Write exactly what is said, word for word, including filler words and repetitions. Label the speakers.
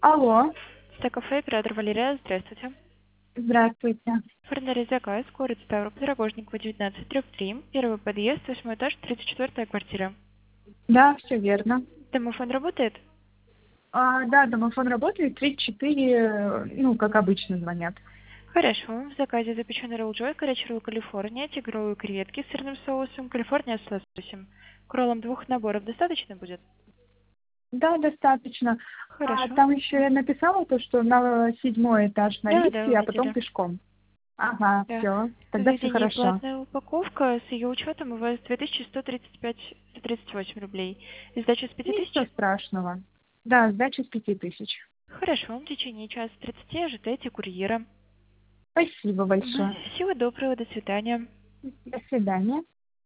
Speaker 1: Алло,
Speaker 2: Стекафе, оператор Валерия, здравствуйте.
Speaker 1: здравствуйте.
Speaker 2: Оформляли заказ, город Ставрополь, Рогожникова, девятнадцать, дробь три, первый подъезд, восьмой этаж, тридцать четвёртая квартира.
Speaker 1: Да, все верно.
Speaker 2: Домофон работает?
Speaker 1: А, да, домофон работает, тридцать четыре, э, ну, как обычно звонят.
Speaker 2: Хорошо. В заказе запеченный ролл Джой, горячий ролл Калифорния, тигровые креветки с сырным соусом, Калифорния с лососем. К роллам двух наборов достаточно будет?
Speaker 1: Да, достаточно. А
Speaker 2: Хорошо.
Speaker 1: там еще я написала то, что на седьмой этаж на
Speaker 2: Да, да,
Speaker 1: лифте,
Speaker 2: вы
Speaker 1: а потом
Speaker 2: видели.
Speaker 1: пещком. Ага,
Speaker 2: Да.
Speaker 1: все,
Speaker 2: В
Speaker 1: тогда все
Speaker 2: заведении
Speaker 1: хорошо.
Speaker 2: платная упаковка, с ее учетом у вас две тысячи сто тридцать пять сто тридцать восемь рублей. И сдача с пяти
Speaker 1: Ничего
Speaker 2: тысяч?
Speaker 1: страшного. Да, сдача с пяти тысяч.
Speaker 2: Хорошо, в течение часа тридцати ожидайте курьера.
Speaker 1: Спасибо
Speaker 2: Мгм.
Speaker 1: большое.
Speaker 2: Всего доброго, до свидания.
Speaker 1: До свидания.